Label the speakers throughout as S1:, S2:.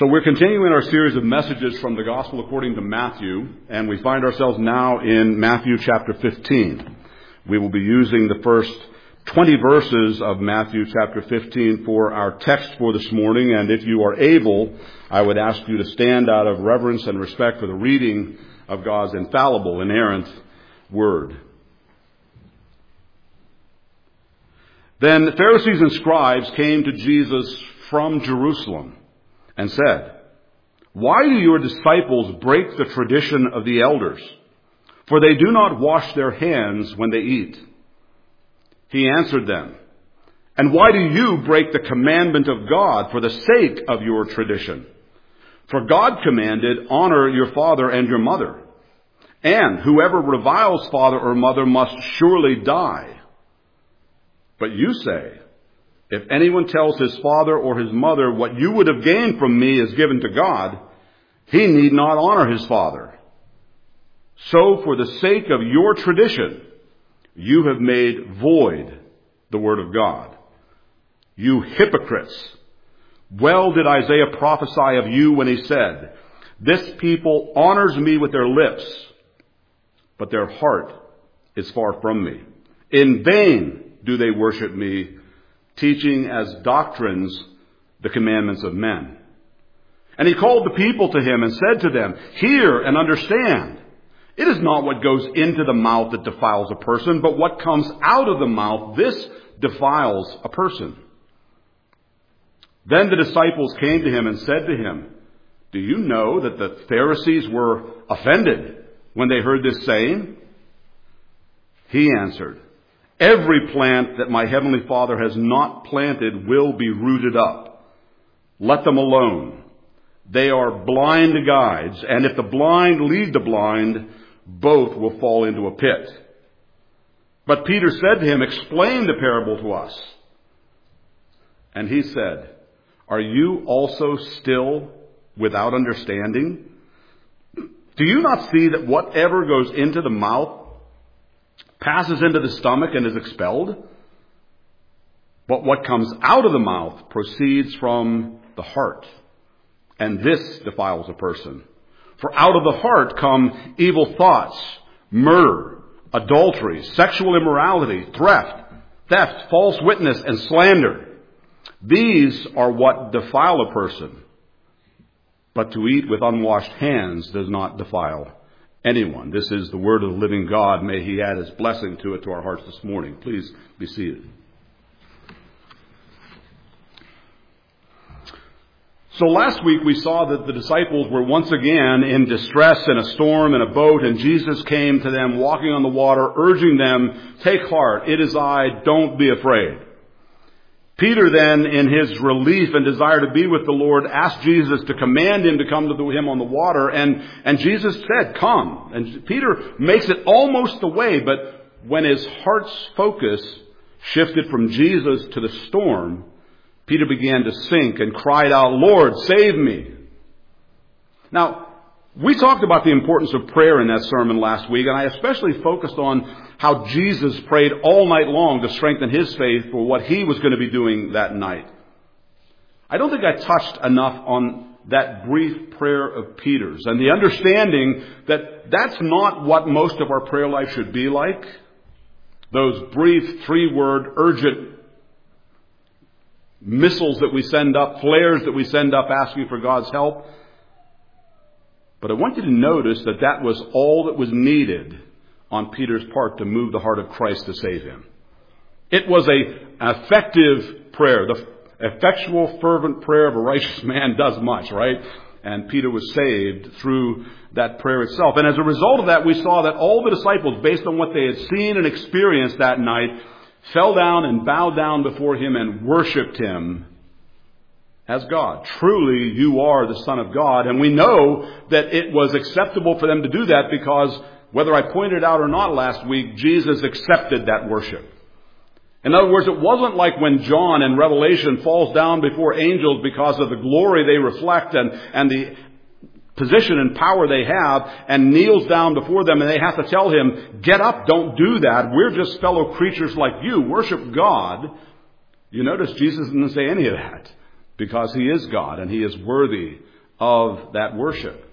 S1: So we're continuing our series of messages from the Gospel according to Matthew, and we find ourselves now in Matthew chapter 15. We will be using the first 20 verses of Matthew chapter 15 for our text for this morning, and if you are able, I would ask you to stand out of reverence and respect for the reading of God's infallible, inerrant Word. Then the Pharisees and scribes came to Jesus from Jerusalem and said, "Why do your disciples break the tradition of the elders? For they do not wash their hands when they eat." He answered them, "And why do you break the commandment of God for the sake of your tradition? For God commanded, 'Honor your father and your mother,' and 'Whoever reviles father or mother must surely die.' But you say, 'If anyone tells his father or his mother, what you would have gained from me is given to God, he need not honor his father.' So for the sake of your tradition, you have made void the word of God. You hypocrites! Well did Isaiah prophesy of you when he said, 'This people honors me with their lips, but their heart is far from me. In vain do they worship me, teaching as doctrines the commandments of men.' And he called the people to him and said to them, 'Hear and understand. It is not what goes into the mouth that defiles a person, but what comes out of the mouth, this defiles a person.' Then the disciples came to him and said to him, 'Do you know that the Pharisees were offended when they heard this saying?' He answered, 'Every plant that my heavenly Father has not planted will be rooted up. Let them alone. They are blind guides, and if the blind lead the blind, both will fall into a pit.' But Peter said to him, 'Explain the parable to us.' And he said, 'Are you also still without understanding? Do you not see that whatever goes into the mouth passes into the stomach and is expelled? But what comes out of the mouth proceeds from the heart, and this defiles a person. For out of the heart come evil thoughts, murder, adultery, sexual immorality, theft, false witness, and slander. These are what defile a person. But to eat with unwashed hands does not defile anyone." This is the word of the living God. May he add his blessing to it to our hearts this morning. Please be seated. So last week we saw that the disciples were once again in distress in a storm in a boat, and Jesus came to them walking on the water, urging them, "Take heart, it is I, don't be afraid." Peter then, in his relief and desire to be with the Lord, asked Jesus to command him to come to him on the water, and Jesus said, "Come." And Peter makes it almost the way, but when his heart's focus shifted from Jesus to the storm, Peter began to sink and cried out, "Lord, save me." Now, we talked about the importance of prayer in that sermon last week, and I especially focused on how Jesus prayed all night long to strengthen his faith for what he was going to be doing that night. I don't think I touched enough on that brief prayer of Peter's and the understanding that that's not what most of our prayer life should be like. Those brief 3-word urgent missiles that we send up, flares that we send up asking for God's help. But I want you to notice that that was all that was needed on Peter's part to move the heart of Christ to save him. It was an effective prayer. The effectual, fervent prayer of a righteous man does much, right? And Peter was saved through that prayer itself. And as a result of that, we saw that all the disciples, based on what they had seen and experienced that night, fell down and bowed down before him and worshiped him as God. Truly, you are the Son of God. And we know that it was acceptable for them to do that because, whether I pointed out or not last week, Jesus accepted that worship. In other words, it wasn't like when John in Revelation falls down before angels because of the glory they reflect and the position and power they have, and kneels down before them and they have to tell him, "Get up, don't do that. We're just fellow creatures like you. Worship God." You notice Jesus didn't say any of that, because he is God and he is worthy of that worship.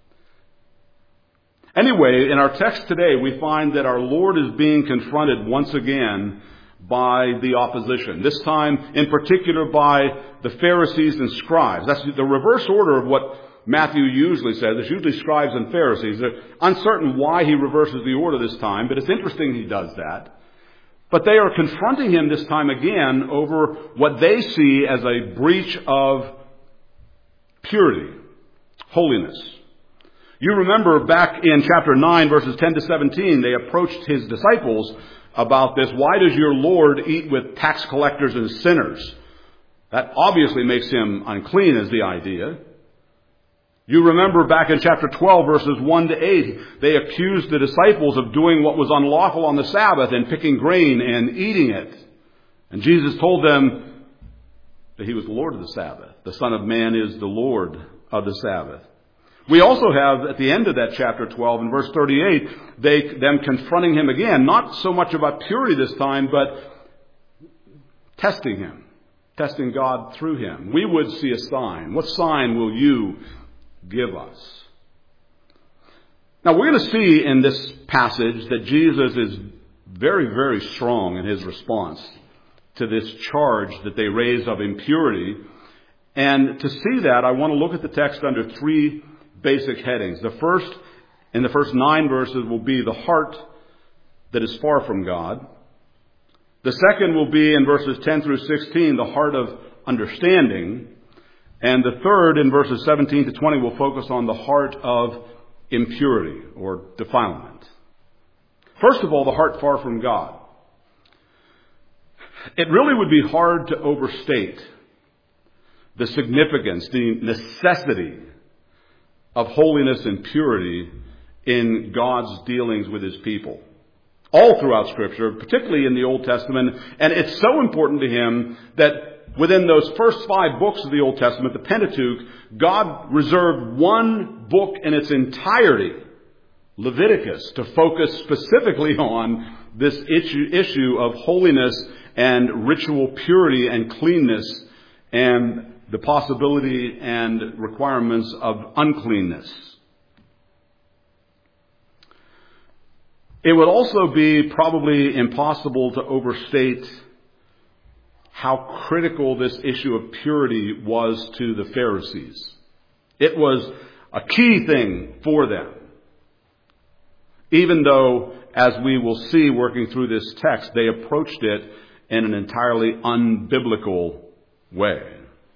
S1: Anyway, in our text today, we find that our Lord is being confronted once again by the opposition. This time, in particular, by the Pharisees and scribes. That's the reverse order of what Matthew usually says. It's usually scribes and Pharisees. They're uncertain why he reverses the order this time, but it's interesting he does that. But they are confronting him this time again over what they see as a breach of purity, holiness. You remember back in chapter 9, verses 10 to 17, they approached his disciples about this. Why does your Lord eat with tax collectors and sinners? That obviously makes him unclean, is the idea. You remember back in chapter 12, verses 1 to 8, they accused the disciples of doing what was unlawful on the Sabbath and picking grain and eating it. And Jesus told them that he was the Lord of the Sabbath. The Son of Man is the Lord of the Sabbath. We also have, at the end of that chapter 12, in verse 38, them confronting him again, not so much about purity this time, but testing him, testing God through him. We would see a sign. What sign will you give us? Now, we're going to see in this passage that Jesus is very, very strong in his response to this charge that they raise of impurity. And to see that, I want to look at the text under three basic headings. The first, in the first 9 verses, will be the heart that is far from God. The second will be in verses 10 through 16, the heart of understanding. And the third, in verses 17 to 20, will focus on the heart of impurity or defilement. First of all, the heart far from God. It really would be hard to overstate the significance, the necessity of holiness and purity in God's dealings with his people. All throughout Scripture, particularly in the Old Testament. And it's so important to him that within those first 5 books of the Old Testament, the Pentateuch, God reserved one book in its entirety, Leviticus, to focus specifically on this issue of holiness and ritual purity and cleanness and the possibility and requirements of uncleanness. It would also be probably impossible to overstate how critical this issue of purity was to the Pharisees. It was a key thing for them. Even though, as we will see working through this text, they approached it in an entirely unbiblical way.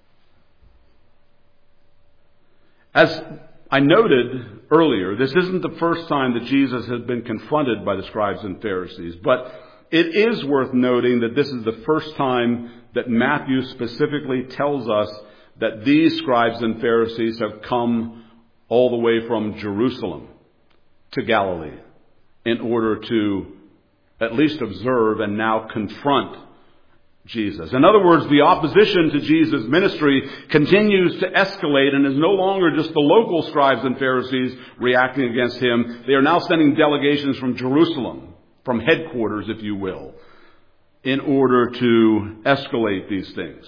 S1: As I noted earlier, this isn't the first time that Jesus has been confronted by the scribes and Pharisees, but it is worth noting that this is the first time that Matthew specifically tells us that these scribes and Pharisees have come all the way from Jerusalem to Galilee in order to at least observe and now confront Jesus. In other words, the opposition to Jesus' ministry continues to escalate and is no longer just the local scribes and Pharisees reacting against him. They are now sending delegations from Jerusalem, from headquarters, if you will, in order to escalate these things.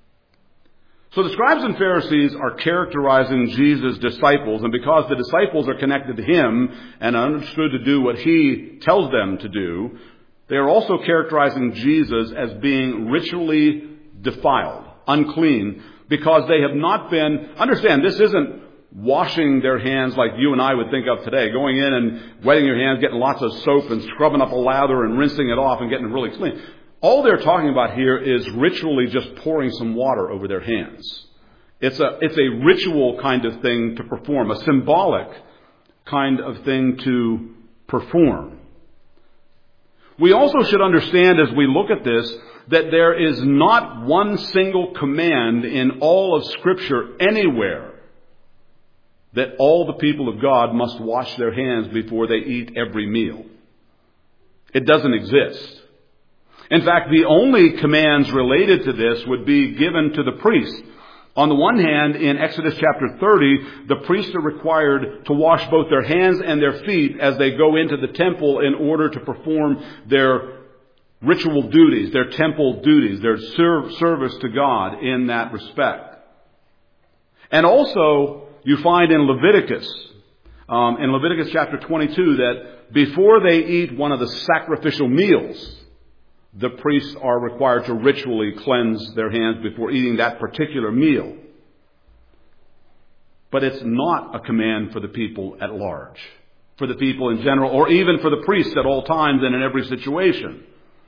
S1: So the scribes and Pharisees are characterizing Jesus' disciples, and because the disciples are connected to him and are understood to do what he tells them to do, they are also characterizing Jesus as being ritually defiled, unclean, because they have not been... Understand, this isn't washing their hands like you and I would think of today, going in and wetting your hands, getting lots of soap and scrubbing up a lather and rinsing it off and getting it really clean. All they're talking about here is ritually just pouring some water over their hands. It's a ritual kind of thing to perform, a symbolic kind of thing to perform. We also should understand as we look at this that there is not one single command in all of Scripture anywhere that all the people of God must wash their hands before they eat every meal. It doesn't exist. In fact, the only commands related to this would be given to the priest. On the one hand, in Exodus chapter 30, the priests are required to wash both their hands and their feet as they go into the temple in order to perform their ritual duties, their temple duties, their service to God in that respect. And also, you find in Leviticus chapter 22, that before they eat one of the sacrificial meals, the priests are required to ritually cleanse their hands before eating that particular meal. But it's not a command for the people at large, for the people in general, or even for the priests at all times and in every situation.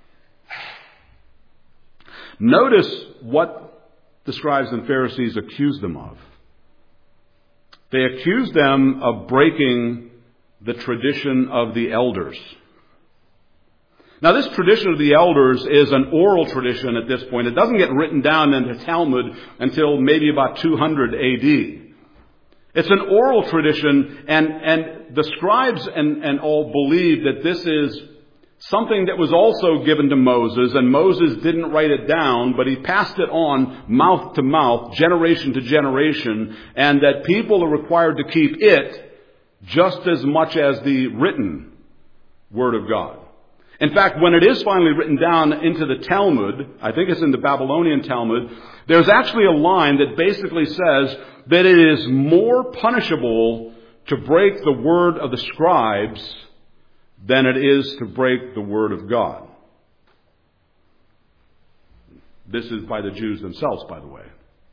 S1: Notice what the scribes and Pharisees accused them of. They accused them of breaking the tradition of the elders. Now, this tradition of the elders is an oral tradition at this point. It doesn't get written down in the Talmud until maybe about 200 A.D. It's an oral tradition, and the scribes and all believe that this is something that was also given to Moses, and Moses didn't write it down, but he passed it on mouth to mouth, generation to generation, and that people are required to keep it just as much as the written Word of God. In fact, when it is finally written down into the Talmud, I think it's in the Babylonian Talmud, there's actually a line that basically says that it is more punishable to break the word of the scribes than it is to break the word of God. This is by the Jews themselves, by the way.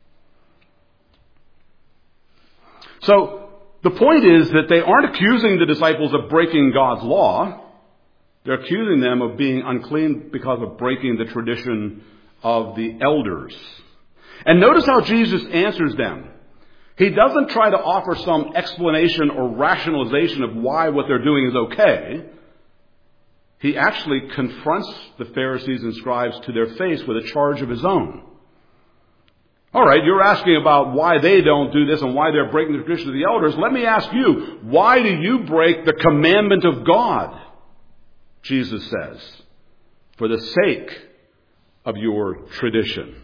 S1: So, the point is that they aren't accusing the disciples of breaking God's law. They're accusing them of being unclean because of breaking the tradition of the elders. And notice how Jesus answers them. He doesn't try to offer some explanation or rationalization of why what they're doing is okay. He actually confronts the Pharisees and scribes to their face with a charge of his own. All right, you're asking about why they don't do this and why they're breaking the tradition of the elders. Let me ask you, why do you break the commandment of God? Jesus says, for the sake of your tradition.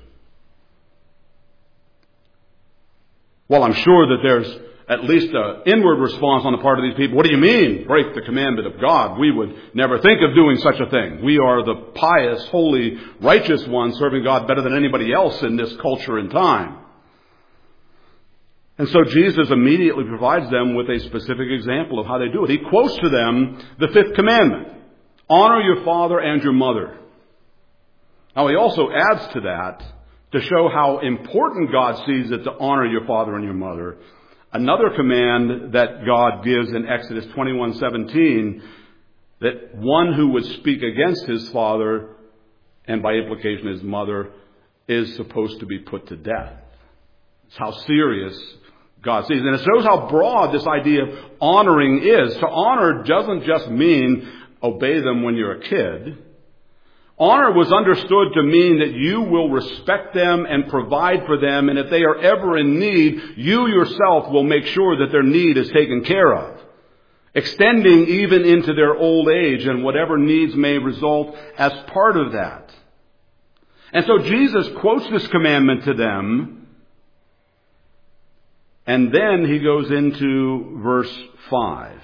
S1: Well, I'm sure that there's at least an inward response on the part of these people. What do you mean, break the commandment of God? We would never think of doing such a thing. We are the pious, holy, righteous ones serving God better than anybody else in this culture and time. And so Jesus immediately provides them with a specific example of how they do it. He quotes to them the fifth commandment. Honor your father and your mother. Now he also adds to that, to show how important God sees it to honor your father and your mother, another command that God gives in Exodus 21:17, that one who would speak against his father, and by implication his mother, is supposed to be put to death. It's how serious God sees it. And it shows how broad this idea of honoring is. To honor doesn't just mean obey them when you're a kid. Honor was understood to mean that you will respect them and provide for them, and if they are ever in need, you yourself will make sure that their need is taken care of, extending even into their old age and whatever needs may result as part of that. And so Jesus quotes this commandment to them, and then he goes into verse 5.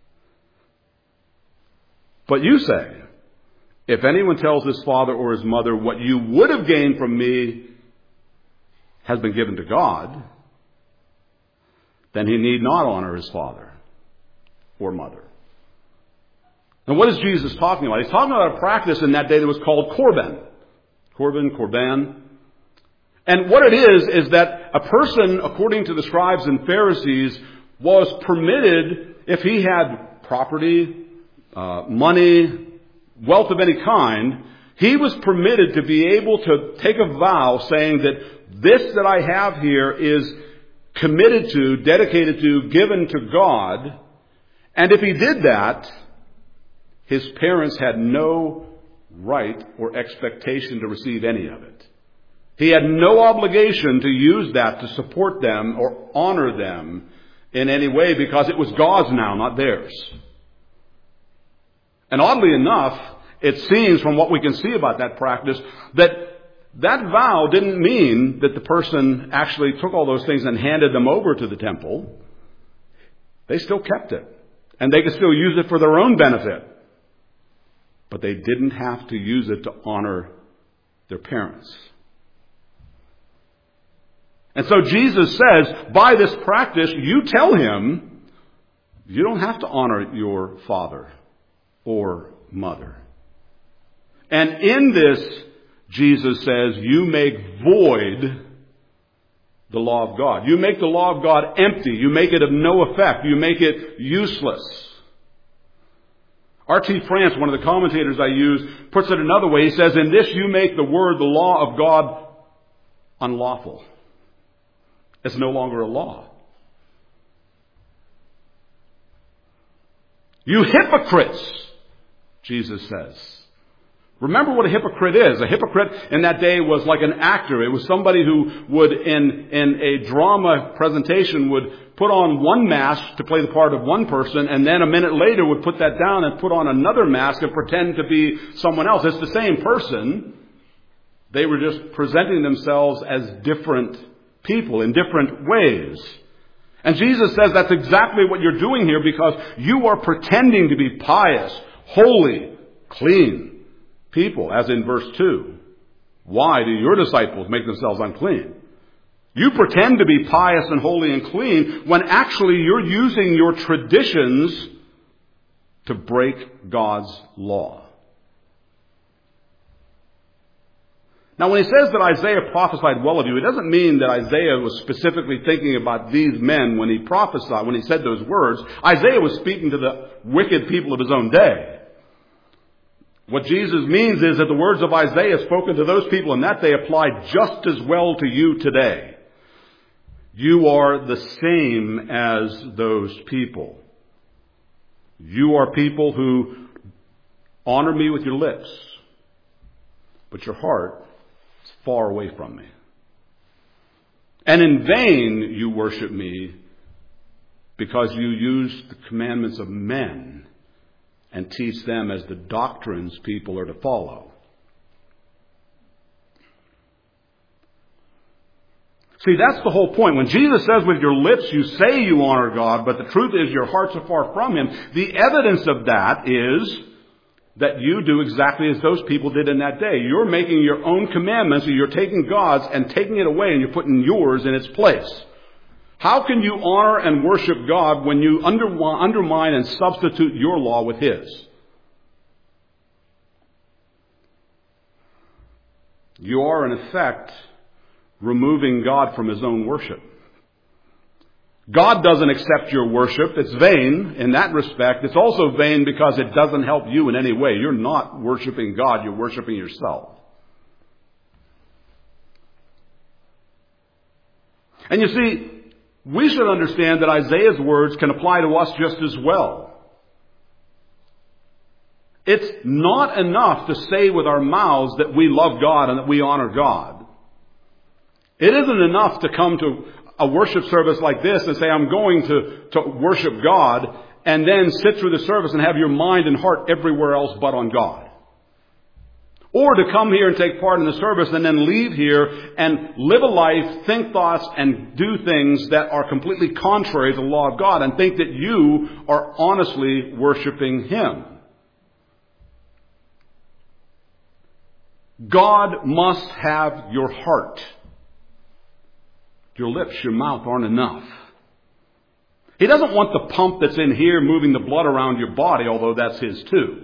S1: But you say, if anyone tells his father or his mother, what you would have gained from me has been given to God, then he need not honor his father or mother. And what is Jesus talking about? He's talking about a practice in that day that was called Korban. Korban. And what it is that a person, according to the scribes and Pharisees, was permitted, if he had property, money, wealth of any kind, he was permitted to be able to take a vow saying that this that I have here is committed to, dedicated to, given to God. And if he did that, his parents had no right or expectation to receive any of it. He had no obligation to use that to support them or honor them in any way, because it was God's now, not theirs. And oddly enough, it seems from what we can see about that practice that that vow didn't mean that the person actually took all those things and handed them over to the temple. They still kept it. And they could still use it for their own benefit. But they didn't have to use it to honor their parents. And so Jesus says, by this practice, you tell him, you don't have to honor your father or mother. And in this, Jesus says, you make void the law of God. You make the law of God empty. You make it of no effect. You make it useless. R.T. France, one of the commentators I use, puts it another way. He says, in this you make the word, the law of God, unlawful. It's no longer a law. You hypocrites, Jesus says. Remember what a hypocrite is. A hypocrite in that day was like an actor. It was somebody who would, in a drama presentation, would put on one mask to play the part of one person, and then a minute later would put that down and put on another mask and pretend to be someone else. It's the same person. They were just presenting themselves as different people in different ways. And Jesus says that's exactly what you're doing here, because you are pretending to be pious, holy, clean people, as in verse 2. Why do your disciples make themselves unclean? You pretend to be pious and holy and clean when actually you're using your traditions to break God's law. Now, when he says that Isaiah prophesied well of you, it doesn't mean that Isaiah was specifically thinking about these men when he prophesied, when he said those words. Isaiah was speaking to the wicked people of his own day. What Jesus means is that the words of Isaiah spoken to those people in that day apply just as well to you today. You are the same as those people. You are people who honor me with your lips, but your heart is far away from me. And in vain you worship me, because you use the commandments of men and teach them as the doctrines people are to follow. See, that's the whole point. When Jesus says with your lips you say you honor God, but the truth is your hearts are far from Him, the evidence of that is that you do exactly as those people did in that day. You're making your own commandments, or you're taking God's and taking it away and you're putting yours in its place. How can you honor and worship God when you undermine and substitute your law with His? You are, in effect, removing God from His own worship. God doesn't accept your worship. It's vain in that respect. It's also vain because it doesn't help you in any way. You're not worshiping God. You're worshiping yourself. And you see, we should understand that Isaiah's words can apply to us just as well. It's not enough to say with our mouths that we love God and that we honor God. It isn't enough to come to a worship service like this and say, I'm going to worship God, and then sit through the service and have your mind and heart everywhere else but on God. Or to come here and take part in the service and then leave here and live a life, think thoughts, and do things that are completely contrary to the law of God and think that you are honestly worshiping Him. God must have your heart. Your lips, your mouth aren't enough. He doesn't want the pump that's in here moving the blood around your body, although that's His too.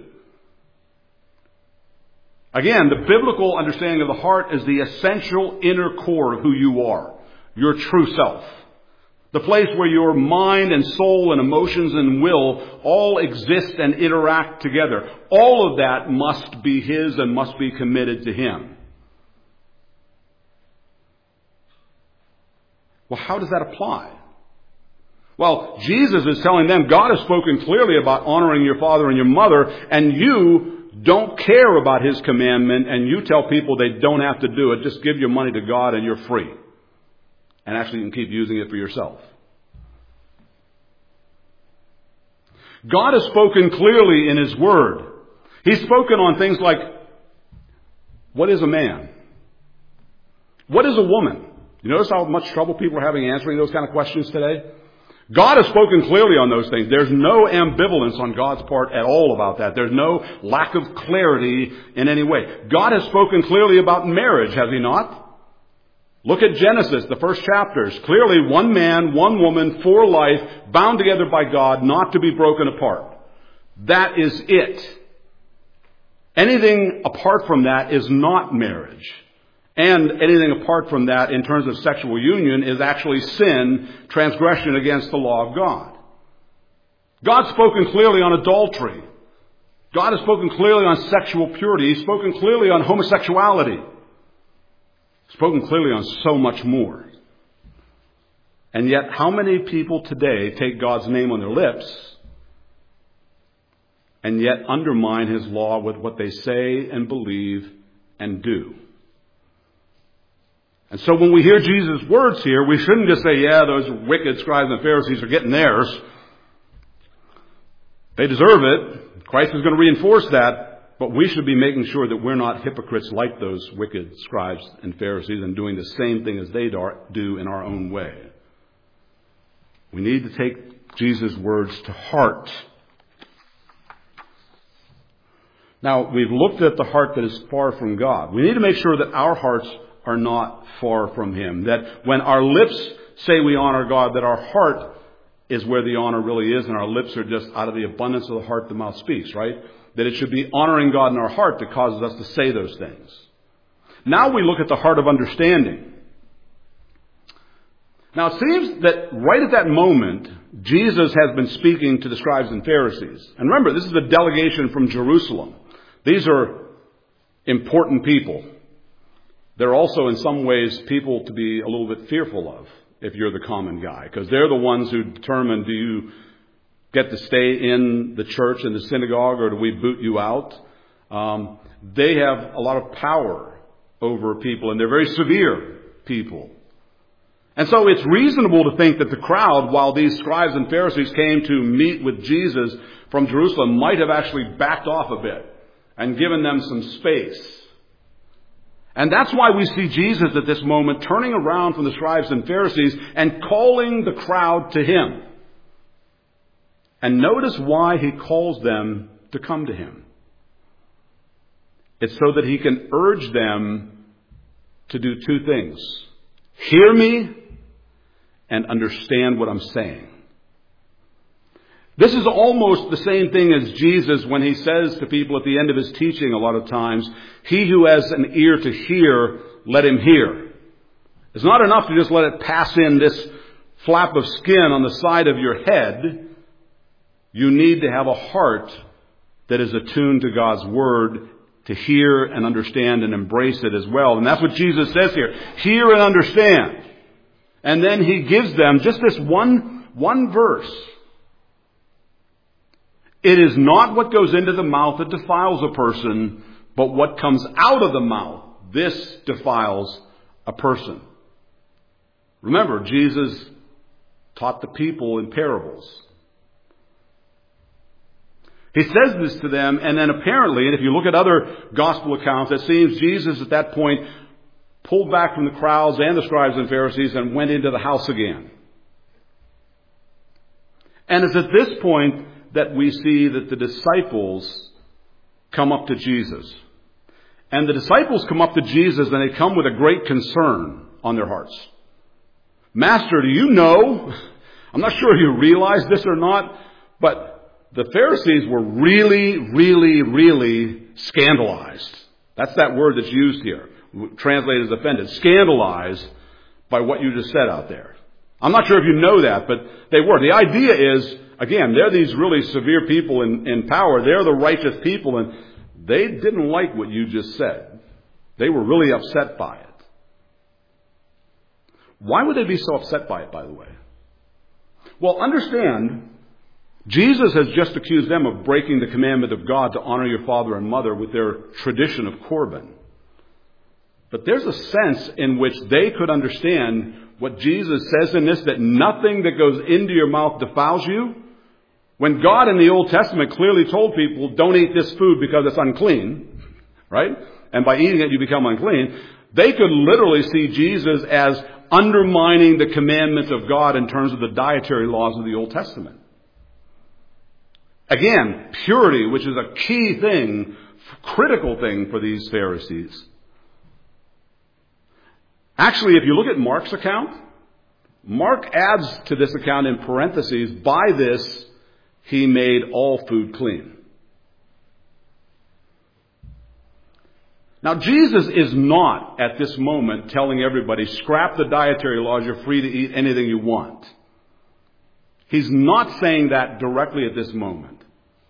S1: Again, the biblical understanding of the heart is the essential inner core of who you are, your true self. The place where your mind and soul and emotions and will all exist and interact together. All of that must be His and must be committed to Him. Well, how does that apply? Well, Jesus is telling them God has spoken clearly about honoring your father and your mother, and you don't care about His commandment, and you tell people they don't have to do it. Just give your money to God and you're free. And actually you can keep using it for yourself. God has spoken clearly in His Word. He's spoken on things like, what is a man? What is a woman? You notice how much trouble people are having answering those kind of questions today? God has spoken clearly on those things. There's no ambivalence on God's part at all about that. There's no lack of clarity in any way. God has spoken clearly about marriage, has He not? Look at Genesis, the first chapters. Clearly, one man, one woman, for life, bound together by God, not to be broken apart. That is it. Anything apart from that is not marriage. And anything apart from that in terms of sexual union is actually sin, transgression against the law of God. God's spoken clearly on adultery. God has spoken clearly on sexual purity. He's spoken clearly on homosexuality. He's spoken clearly on so much more. And yet, how many people today take God's name on their lips and yet undermine His law with what they say and believe and do? And so when we hear Jesus' words here, we shouldn't just say, yeah, those wicked scribes and Pharisees are getting theirs. They deserve it. Christ is going to reinforce that. But we should be making sure that we're not hypocrites like those wicked scribes and Pharisees and doing the same thing as they do in our own way. We need to take Jesus' words to heart. Now, we've looked at the heart that is far from God. We need to make sure that our hearts are not far from Him. That when our lips say we honor God, that our heart is where the honor really is, and our lips are just out of the abundance of the heart the mouth speaks, right? That it should be honoring God in our heart that causes us to say those things. Now we look at the heart of understanding. Now it seems that right at that moment, Jesus has been speaking to the scribes and Pharisees. And remember, this is a delegation from Jerusalem. These are important people. They're also in some ways people to be a little bit fearful of if you're the common guy. Because they're the ones who determine, do you get to stay in the church, in the synagogue, or do we boot you out? They have a lot of power over people, and they're very severe people. And so it's reasonable to think that the crowd, while these scribes and Pharisees came to meet with Jesus from Jerusalem, might have actually backed off a bit and given them some space. And that's why we see Jesus at this moment turning around from the scribes and Pharisees and calling the crowd to Him. And notice why He calls them to come to Him. It's so that He can urge them to do two things. Hear me and understand what I'm saying. This is almost the same thing as Jesus when He says to people at the end of His teaching a lot of times, he who has an ear to hear, let him hear. It's not enough to just let it pass in this flap of skin on the side of your head. You need to have a heart that is attuned to God's Word to hear and understand and embrace it as well. And that's what Jesus says here. Hear and understand. And then He gives them just this one verse. It is not what goes into the mouth that defiles a person, but what comes out of the mouth. This defiles a person. Remember, Jesus taught the people in parables. He says this to them, and then apparently, and if you look at other gospel accounts, it seems Jesus at that point pulled back from the crowds and the scribes and Pharisees and went into the house again. And it's at this point that we see that the disciples come up to Jesus. And the disciples come up to Jesus and they come with a great concern on their hearts. Master, do you know? I'm not sure if you realize this or not, but the Pharisees were really, really, really scandalized. That's that word that's used here, translated as offended. Scandalized by what you just said out there. I'm not sure if you know that, but they were. The idea is, again, they're these really severe people in power. They're the righteous people, and they didn't like what you just said. They were really upset by it. Why would they be so upset by it, by the way? Well, understand, Jesus has just accused them of breaking the commandment of God to honor your father and mother with their tradition of Corban. But there's a sense in which they could understand what Jesus says in this, that nothing that goes into your mouth defiles you. When God in the Old Testament clearly told people, don't eat this food because it's unclean, right? And by eating it, you become unclean. They could literally see Jesus as undermining the commandments of God in terms of the dietary laws of the Old Testament. Again, purity, which is a key thing, critical thing for these Pharisees. Actually, if you look at Mark's account, Mark adds to this account in parentheses, by this he made all food clean. Now, Jesus is not at this moment telling everybody, scrap the dietary laws, you're free to eat anything you want. He's not saying that directly at this moment.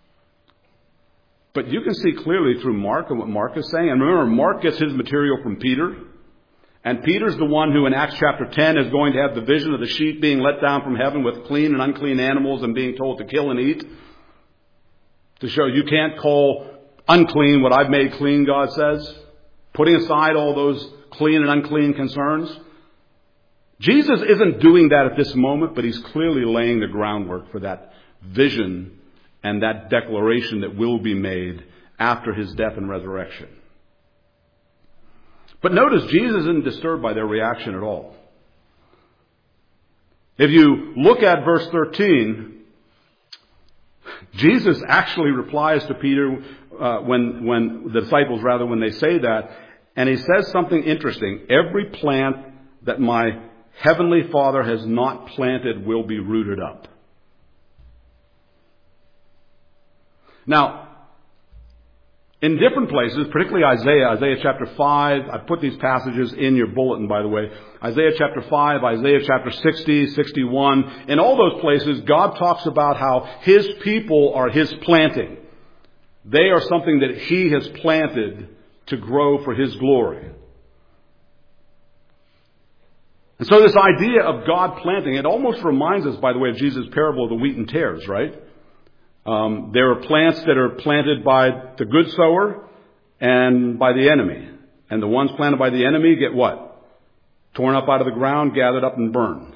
S1: But you can see clearly through Mark and what Mark is saying. And remember, Mark gets his material from Peter. And Peter's the one who in Acts chapter 10 is going to have the vision of the sheep being let down from heaven with clean and unclean animals and being told to kill and eat. To show you can't call unclean what I've made clean, God says. Putting aside all those clean and unclean concerns. Jesus isn't doing that at this moment, but he's clearly laying the groundwork for that vision and that declaration that will be made after his death and resurrection. But notice, Jesus isn't disturbed by their reaction at all. If you look at verse 13, Jesus actually replies to Peter when the disciples, when they say that, and he says something interesting. Every plant that my heavenly Father has not planted will be rooted up. Now, in different places, particularly Isaiah chapter 5, I put these passages in your bulletin, by the way. Isaiah chapter 5, Isaiah chapter 60, 61. In all those places, God talks about how his people are his planting. They are something that he has planted to grow for his glory. And so this idea of God planting, it almost reminds us, by the way, of Jesus' parable of the wheat and tares, right? There are plants that are planted by the good sower and by the enemy. And the ones planted by the enemy get what? Torn up out of the ground, gathered up and burned.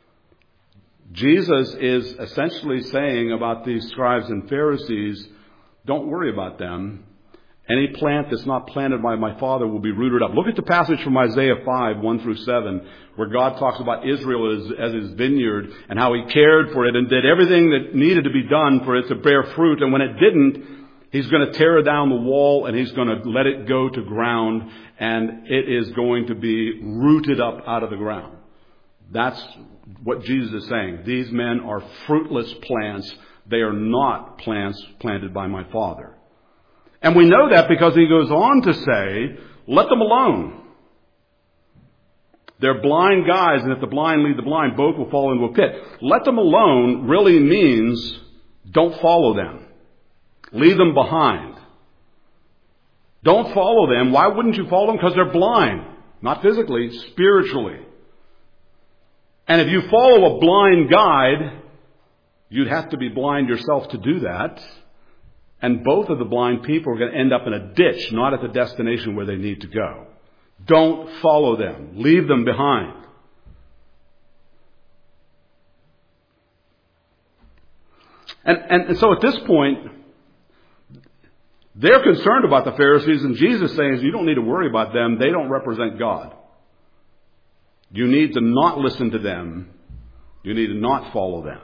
S1: Jesus is essentially saying about these scribes and Pharisees, don't worry about them. Any plant that's not planted by my Father will be rooted up. Look at the passage from Isaiah 5, 1 through 7, where God talks about Israel as his vineyard and how he cared for it and did everything that needed to be done for it to bear fruit. And when it didn't, he's going to tear down the wall and he's going to let it go to ground and it is going to be rooted up out of the ground. That's what Jesus is saying. These men are fruitless plants. They are not plants planted by my Father. And we know that because he goes on to say, let them alone. They're blind guys, and if the blind lead the blind, both will fall into a pit. Let them alone really means don't follow them. Leave them behind. Don't follow them. Why wouldn't you follow them? Because they're blind. Not physically, spiritually. And if you follow a blind guide, you'd have to be blind yourself to do that. And both of the blind people are going to end up in a ditch, not at the destination where they need to go. Don't follow them. Leave them behind. And so at this point, they're concerned about the Pharisees, and Jesus says, you don't need to worry about them. They don't represent God. You need to not listen to them. You need to not follow them.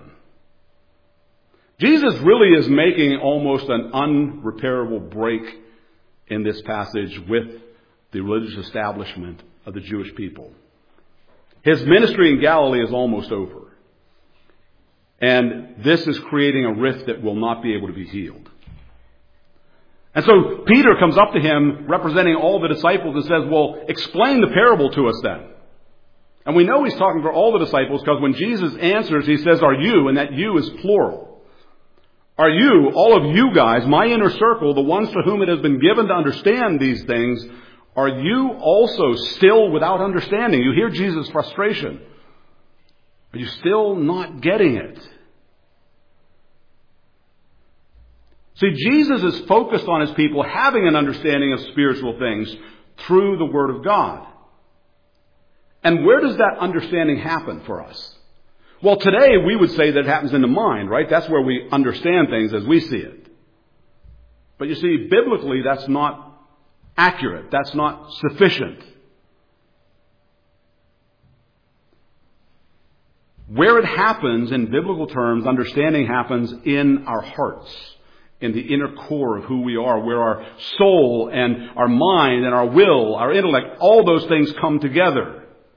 S1: Jesus really is making almost an unrepairable break in this passage with the religious establishment of the Jewish people. His ministry in Galilee is almost over. And this is creating a rift that will not be able to be healed. And so Peter comes up to him, representing all the disciples, and says, well, explain the parable to us then. And we know he's talking for all the disciples because when Jesus answers, he says, are you, and that you is plural. Are you, all of you guys, my inner circle, the ones to whom it has been given to understand these things, are you also still without understanding? You hear Jesus' frustration. Are you still not getting it? See, Jesus is focused on his people having an understanding of spiritual things through the Word of God. And where does that understanding happen for us? Well, today we would say that it happens in the mind, right? That's where we understand things as we see it. But you see, biblically, that's not accurate. That's not sufficient. Where it happens in biblical terms, understanding happens in our hearts, in the inner core of who we are, where our soul and our mind and our will, our intellect, all those things come together.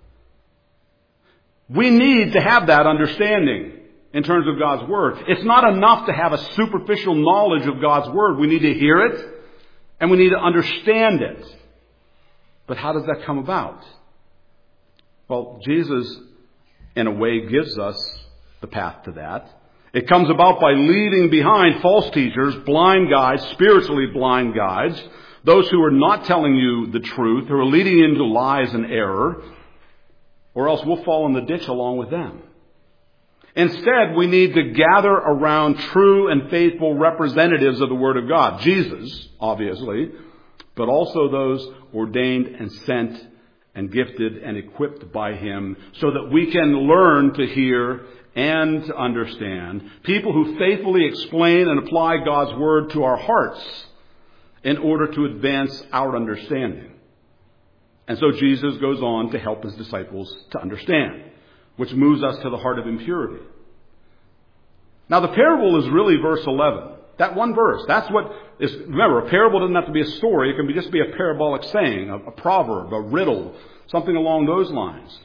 S1: We need to have that understanding in terms of God's Word. It's not enough to have a superficial knowledge of God's Word. We need to hear it and we need to understand it. But how does that come about? Well, Jesus, in a way, gives us the path to that. It comes about by leaving behind false teachers, blind guides, spiritually blind guides, those who are not telling you the truth, who are leading you into lies and error, or else we'll fall in the ditch along with them. Instead, we need to gather around true and faithful representatives of the Word of God. Jesus, obviously, but also those ordained and sent and gifted and equipped by Him so that we can learn to hear and to understand. People who faithfully explain and apply God's Word to our hearts in order to advance our understanding. And so Jesus goes on to help His disciples to understand, which moves us to the heart of impurity. Now the parable is really verse 11. That one verse. That's what is, remember, a parable doesn't have to be a story. It can just be a parabolic saying, a proverb, a riddle, something along those lines.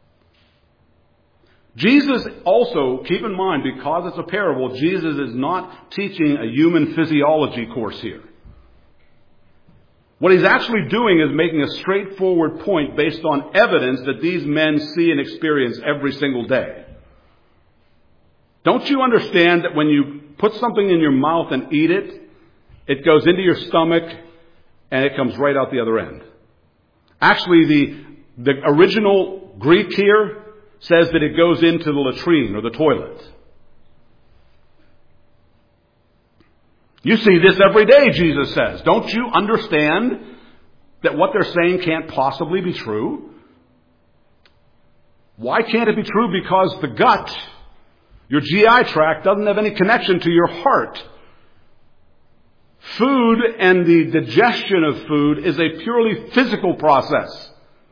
S1: Jesus also, keep in mind, because it's a parable, Jesus is not teaching a human physiology course here. What he's actually doing is making a straightforward point based on evidence that these men see and experience every single day. Don't you understand that when you put something in your mouth and eat it, it goes into your stomach and it comes right out the other end? Actually, the original Greek here says that it goes into the latrine or the toilet. You see this every day, Jesus says. Don't you understand that what they're saying can't possibly be true? Why can't it be true? Because the gut, your GI tract, doesn't have any connection to your heart. Food and the digestion of food is a purely physical process.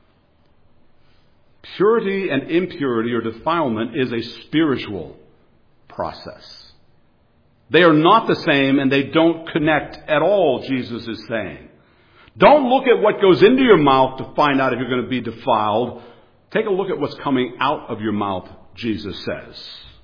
S1: Purity and impurity or defilement is a spiritual process. They are not the same and they don't connect at all, Jesus is saying. Don't look at what goes into your mouth to find out if you're going to be defiled. Take a look at what's coming out of your mouth, Jesus says.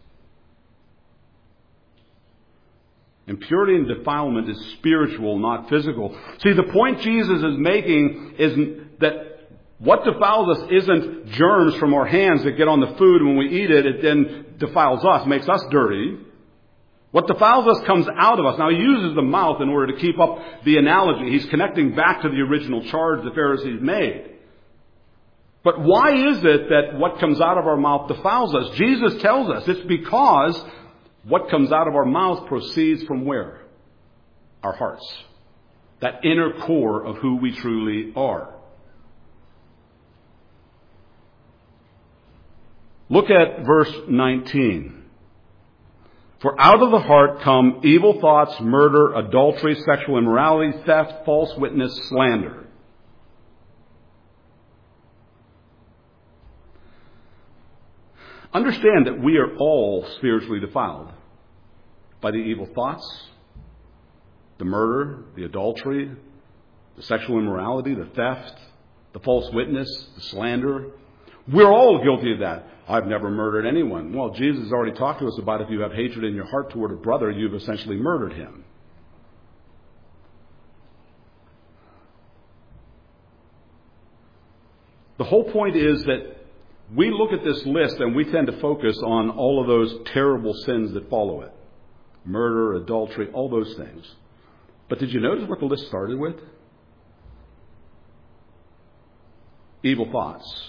S1: Impurity and defilement is spiritual, not physical. See, the point Jesus is making is that what defiles us isn't germs from our hands that get on the food, and when we eat it, it then defiles us, makes us dirty. What defiles us comes out of us. Now, he uses the mouth in order to keep up the analogy. He's connecting back to the original charge the Pharisees made. But why is it that what comes out of our mouth defiles us? Jesus tells us it's because what comes out of our mouth proceeds from where? Our hearts. That inner core of who we truly are. Look at verse 19. For out of the heart come evil thoughts, murder, adultery, sexual immorality, theft, false witness, slander. Understand that we are all spiritually defiled by the evil thoughts, the murder, the adultery, the sexual immorality, the theft, the false witness, the slander. We're all guilty of that. I've never murdered anyone. Well, Jesus has already talked to us about if you have hatred in your heart toward a brother, you've essentially murdered him. The whole point is that we look at this list and we tend to focus on all of those terrible sins that follow it. Murder, adultery, all those things. But did you notice what the list started with? Evil thoughts.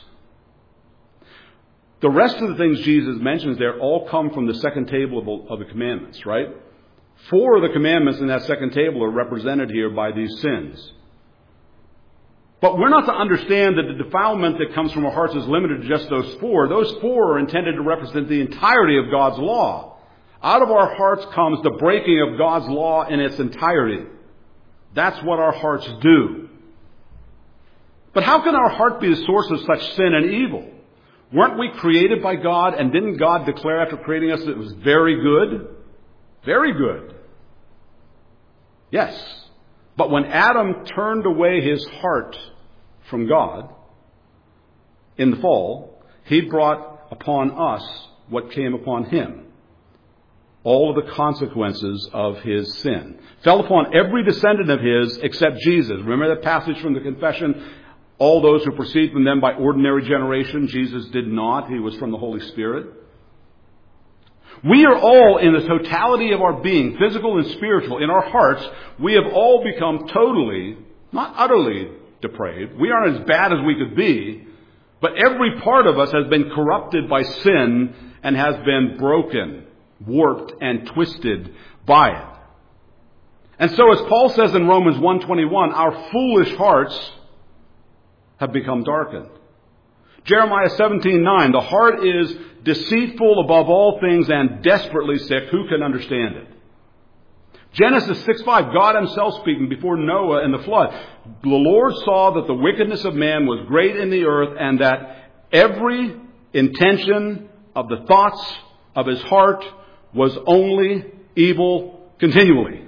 S1: The rest of the things Jesus mentions there all come from the second table of the commandments, right? 4 of the commandments in that second table are represented here by these sins. But we're not to understand that the defilement that comes from our hearts is limited to just those 4. Those 4 are intended to represent the entirety of God's law. Out of our hearts comes the breaking of God's law in its entirety. That's what our hearts do. But how can our heart be the source of such sin and evil? Weren't we created by God, and didn't God declare after creating us that it was very good? Very good. Yes. But when Adam turned away his heart from God in the fall, he brought upon us what came upon him. All of the consequences of his sin fell upon every descendant of his except Jesus. Remember that passage from the confession? All those who proceed from them by ordinary generation. Jesus did not. He was from the Holy Spirit. We are all, in the totality of our being, physical and spiritual, in our hearts, we have all become totally, not utterly depraved. We aren't as bad as we could be, but every part of us has been corrupted by sin and has been broken, warped, and twisted by it. And so, as Paul says in Romans 1:21, our foolish hearts have become darkened. Jeremiah 17:9, the heart is deceitful above all things and desperately sick. Who can understand it? Genesis 6:5, God himself speaking before Noah and the flood. The Lord saw that the wickedness of man was great in the earth, and that every intention of the thoughts of his heart was only evil continually.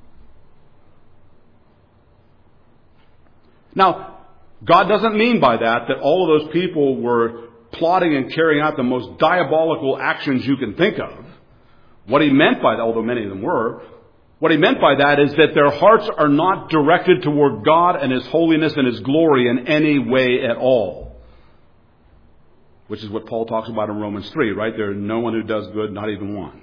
S1: Now, God doesn't mean by that all of those people were plotting and carrying out the most diabolical actions you can think of. What he meant by that, although many of them were, what he meant by that is that their hearts are not directed toward God and his holiness and his glory in any way at all. Which is what Paul talks about in Romans 3, right? There is no one who does good, not even one.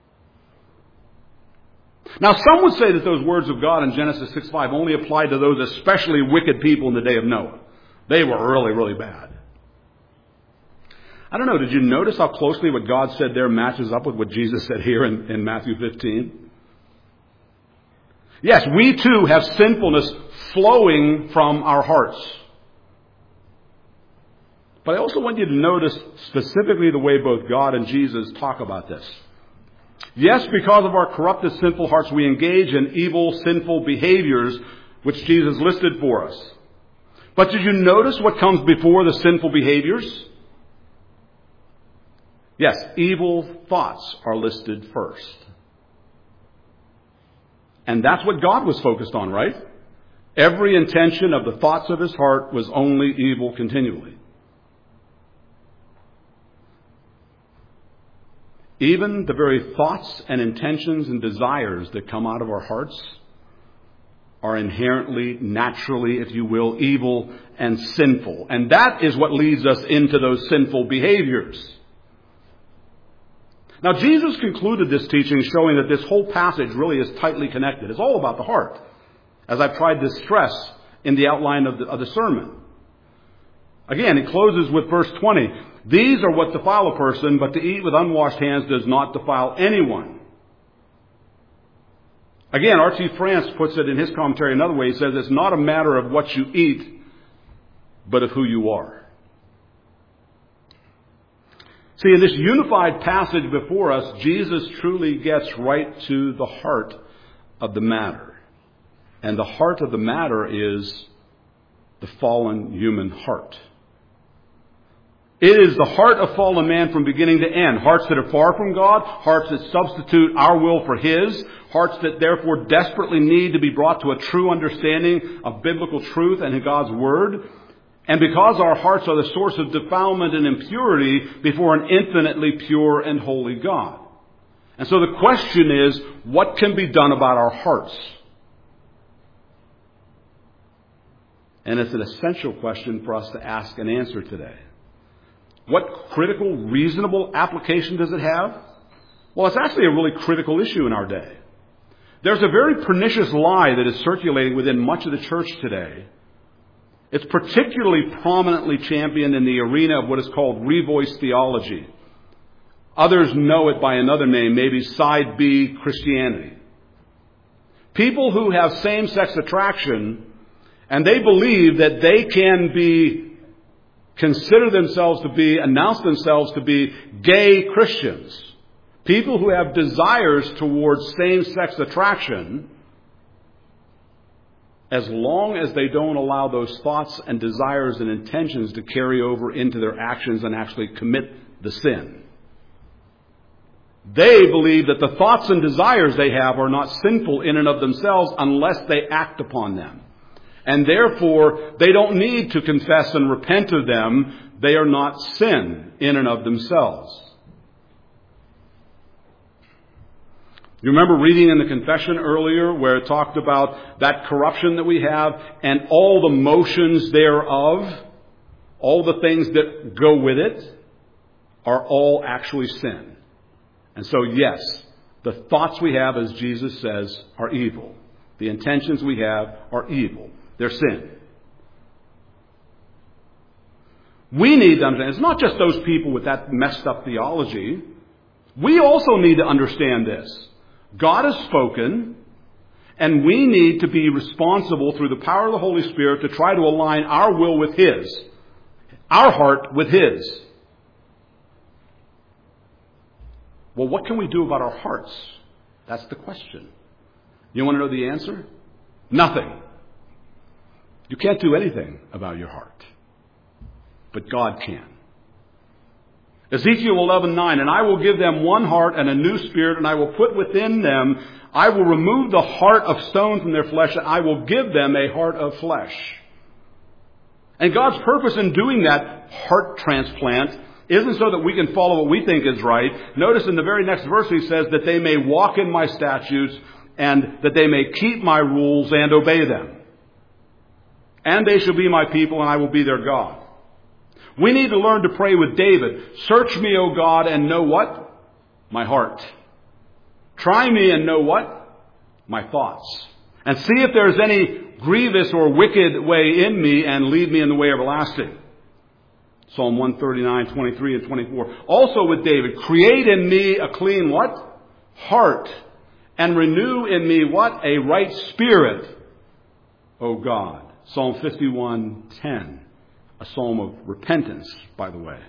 S1: Now, some would say that those words of God in Genesis 6:5 only applied to those especially wicked people in the day of Noah. They were really, really bad. I don't know, did you notice how closely what God said there matches up with what Jesus said here in Matthew 15? Yes, we too have sinfulness flowing from our hearts. But I also want you to notice specifically the way both God and Jesus talk about this. Yes, because of our corrupted, sinful hearts, we engage in evil, sinful behaviors, which Jesus listed for us. But did you notice what comes before the sinful behaviors? Yes, evil thoughts are listed first. And that's what God was focused on, right? Every intention of the thoughts of his heart was only evil continually. Even the very thoughts and intentions and desires that come out of our hearts are inherently, naturally, if you will, evil and sinful. And that is what leads us into those sinful behaviors. Now, Jesus concluded this teaching showing that this whole passage really is tightly connected. It's all about the heart, as I've tried to stress in the outline of the sermon. Again, it closes with verse 20. These are what defile a person, but to eat with unwashed hands does not defile anyone. Again, R.T. France puts it in his commentary another way. He says it's not a matter of what you eat, but of who you are. See, in this unified passage before us, Jesus truly gets right to the heart of the matter. And the heart of the matter is the fallen human heart. It is the heart of fallen man from beginning to end. Hearts that are far from God, hearts that substitute our will for his, hearts that therefore desperately need to be brought to a true understanding of biblical truth and God's word. And because our hearts are the source of defilement and impurity before an infinitely pure and holy God. And so the question is, what can be done about our hearts? And it's an essential question for us to ask and answer today. What critical, reasonable application does it have? Well, it's actually a really critical issue in our day. There's a very pernicious lie that is circulating within much of the church today. It's particularly prominently championed in the arena of what is called revoice theology. Others know it by another name, maybe side B Christianity. People who have same-sex attraction, and they believe that they can announce themselves to be gay Christians. People who have desires towards same-sex attraction, as long as they don't allow those thoughts and desires and intentions to carry over into their actions and actually commit the sin. They believe that the thoughts and desires they have are not sinful in and of themselves unless they act upon them. And therefore, they don't need to confess and repent of them. They are not sin in and of themselves. You remember reading in the confession earlier where it talked about that corruption that we have and all the motions thereof, all the things that go with it, are all actually sin. And so, yes, the thoughts we have, as Jesus says, are evil. The intentions we have are evil. They're sin. We need to understand, it's not just those people with that messed up theology. We also need to understand this. God has spoken, and we need to be responsible through the power of the Holy Spirit to try to align our will with His, our heart with His. Well, what can we do about our hearts? That's the question. You want to know the answer? Nothing. You can't do anything about your heart. But God can. Ezekiel 11:9, and I will give them one heart and a new spirit, and I will put within them, I will remove the heart of stone from their flesh, and I will give them a heart of flesh. And God's purpose in doing that heart transplant isn't so that we can follow what we think is right. Notice in the very next verse he says that they may walk in my statutes and that they may keep my rules and obey them. And they shall be my people, and I will be their God. We need to learn to pray with David. Search me, O God, and know what? My heart. Try me and know what? My thoughts. And see if there's any grievous or wicked way in me, and lead me in the way everlasting. Psalm 139, 23 and 24. Also with David, create in me a clean what? Heart. And renew in me what? A right spirit, O God. Psalm 51:10. A psalm of repentance, by the way.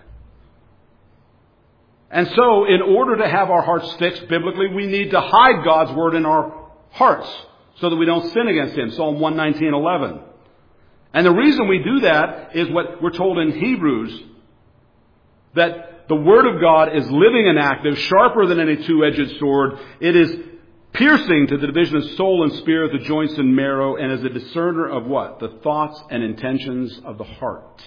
S1: And so, in order to have our hearts fixed biblically, we need to hide God's word in our hearts so that we don't sin against Him. Psalm 119:11. And the reason we do that is what we're told in Hebrews, that the Word of God is living and active, sharper than any two-edged sword. It is piercing to the division of soul and spirit, the joints and marrow, and is a discerner of what? The thoughts and intentions of the heart.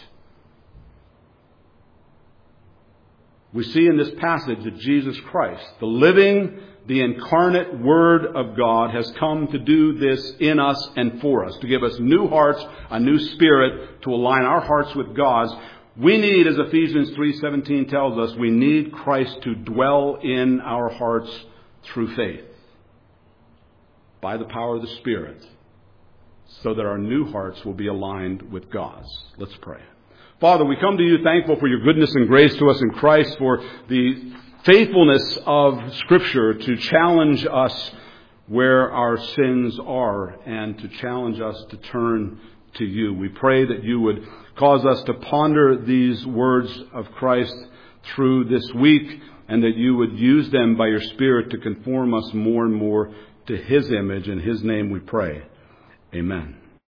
S1: We see in this passage that Jesus Christ, the living, the incarnate Word of God, has come to do this in us and for us, to give us new hearts, a new spirit, to align our hearts with God's. We need, as Ephesians 3:17 tells us, we need Christ to dwell in our hearts through faith, by the power of the Spirit, so that our new hearts will be aligned with God's. Let's pray. Father, we come to you thankful for your goodness and grace to us in Christ, for the faithfulness of Scripture to challenge us where our sins are and to challenge us to turn to you. We pray that you would cause us to ponder these words of Christ through this week, and that you would use them by your Spirit to conform us more and more to His image. In His name we pray. Amen.